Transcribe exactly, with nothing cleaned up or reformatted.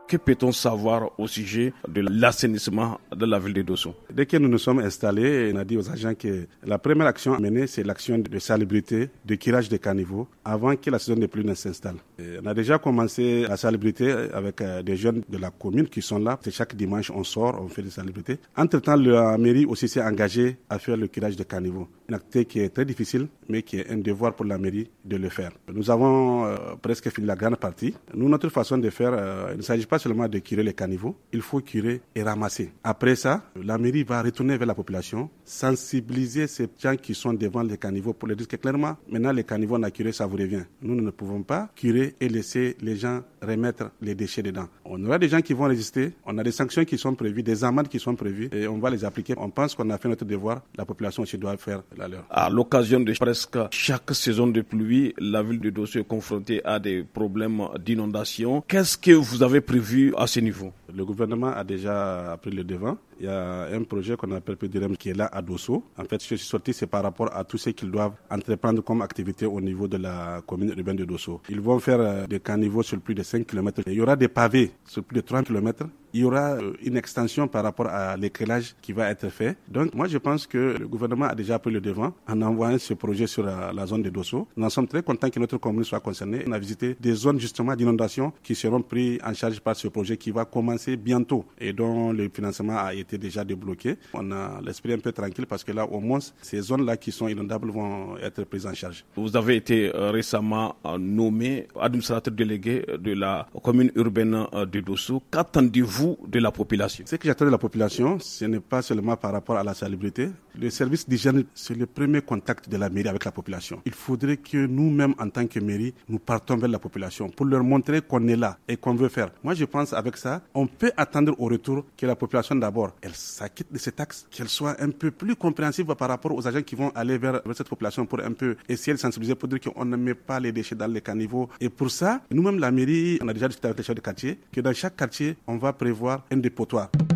Que peut-on savoir au sujet de l'assainissement de la ville de Dosso? Dès que nous nous sommes installés, on a dit aux agents que la première action à mener, c'est l'action de salubrité, de curage des caniveaux, avant que la saison de pluie ne s'installe. Et on a déjà commencé la salubrité avec des jeunes de la commune qui sont là. Chaque dimanche, on sort, on fait des salubrités. Entre-temps, la mairie aussi s'est engagée à faire le curage des caniveaux. Une activité qui est très difficile, mais qui est un devoir pour la mairie de le faire. Nous avons euh, presque fini la grande partie. Nous, notre façon de faire, euh, il ne s'agit pas seulement de curer les caniveaux, il faut curer et ramasser. Après ça, la mairie va retourner vers la population, sensibiliser ces gens qui sont devant les caniveaux pour leur dire que clairement, maintenant les caniveaux on a curé, ça vous revient. Nous, nous ne pouvons pas curer et laisser les gens remettre les déchets dedans. On aura des gens qui vont résister, on a des sanctions qui sont prévues, des amendes qui sont prévues et on va les appliquer. On pense qu'on a fait notre devoir, la population aussi doit faire la leur. À l'occasion de presque chaque saison de pluie, la ville de Dosso est confrontée à des problèmes d'inondation. Qu'est-ce que vous avez prévu à ce niveau? Le gouvernement a déjà pris le devant. Il y a un projet qu'on appelle P D R E M qui est là à Dosso. En fait, ce qui est sorti, c'est par rapport à tout ce qu'ils doivent entreprendre comme activité au niveau de la commune urbaine de Dosso. Ils vont faire des caniveaux sur plus de cinq kilomètres. Il y aura des pavés sur plus de trente kilomètres. Il y aura une extension par rapport à l'éclairage qui va être fait. Donc, moi, je pense que le gouvernement a déjà pris le devant en envoyant ce projet sur la, la zone de Dosso. Nous en sommes très contents que notre commune soit concernée. On a visité des zones justement d'inondation qui seront prises en charge par ce projet qui va commencer bientôt et dont le financement a été déjà débloqué. On a l'esprit un peu tranquille parce que là, au moins, ces zones-là qui sont inondables vont être prises en charge. Vous avez été récemment nommé administrateur délégué de la commune urbaine de Dosso. Qu'attendez-vous de la population? Ce que j'attends de la population, ce n'est pas seulement par rapport à la salubrité. Le service d'hygiène, c'est le premier contact de la mairie avec la population. Il faudrait que nous-mêmes, en tant que mairie, nous partons vers la population pour leur montrer qu'on est là et qu'on veut faire. Moi, je pense avec ça, on peut attendre au retour que la population d'abord, elle s'acquitte de ces taxes, qu'elle soit un peu plus compréhensive par rapport aux agents qui vont aller vers, vers cette population pour un peu essayer de sensibiliser, pour dire qu'on ne met pas les déchets dans les caniveaux. Et pour ça, nous-mêmes, la mairie, on a déjà discuté avec les chefs de quartier, que dans chaque quartier, on va prévoir un dépotoir.